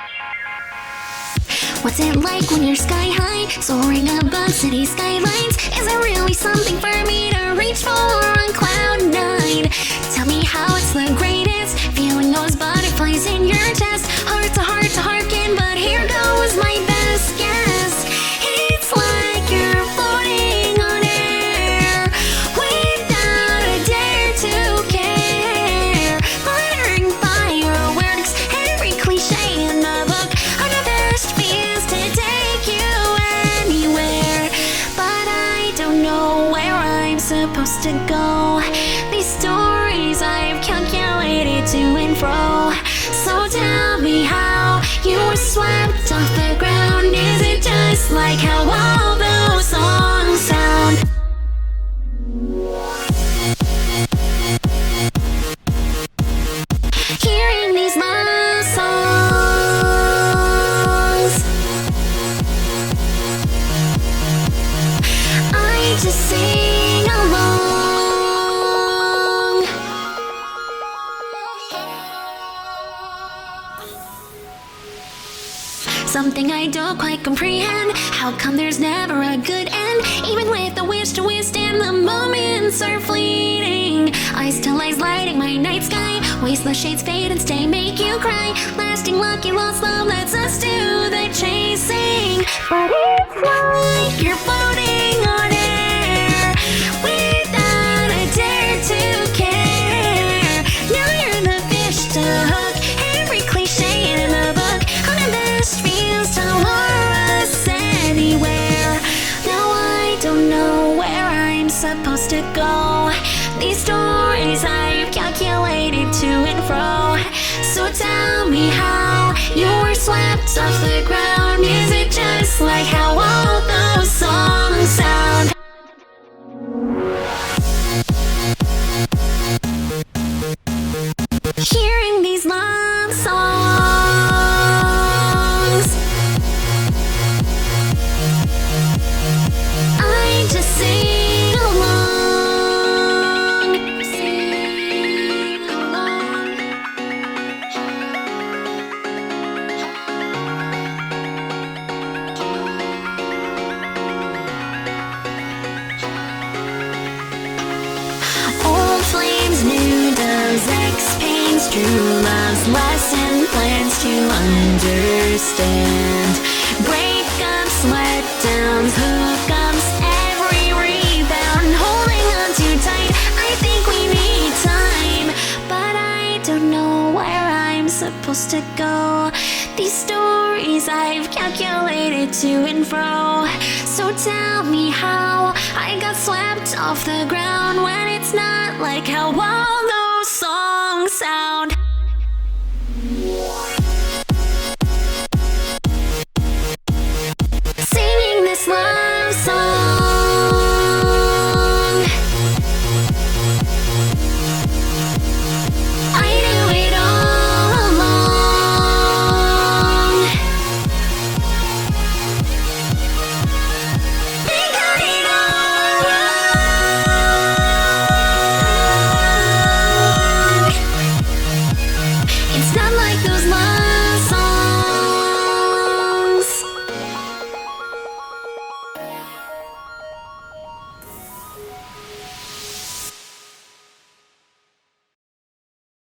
What's it like when you're sky high, soaring above city skylines? Is it really something for me to reach for on cloud nine? Tell me how it's the greatest, feeling those butterflies in your chest. Heart to hearken, but here goes my best guess. It's like you're floating on air, without a dare to care. Glittering fireworks, every cliche in the book. Our best fears to take you anywhere, but I don't know where I'm supposed to go. These stories I've calculated to and fro. So tell me how you were swept off the ground. Is it just like how all those songs sound? Hearing these love songs, I just sing along. Something I don't quite comprehend. How come there's never a good end? Even with the wish to withstand, the moments are fleeting. Eyes to eyes lighting my night sky. Wasteless shades fade and stay, make you cry. Lasting lucky lost love lets us do the chasing. But it's like you're floating on air, without a dare to care. Now you're the fish to hook, every cliche in the book. On a best feels to lure us anywhere. Now I don't know where I'm supposed to go. These stories I've calculated to and fro. So tell me how you were swept off the ground. Is it just like how all those songs sound? Hearing these love songs, I just sing along, sing along. Old flames, new doves, ex-pains, true love's lesson, plans to understand. Breakups, letdowns, hookups, every rebound, holding on too tight. I think we need time, but I don't know where I'm supposed to go. These stories I've calculated to and fro. So tell me how I got swept off the ground when it's not like how all those songs sound.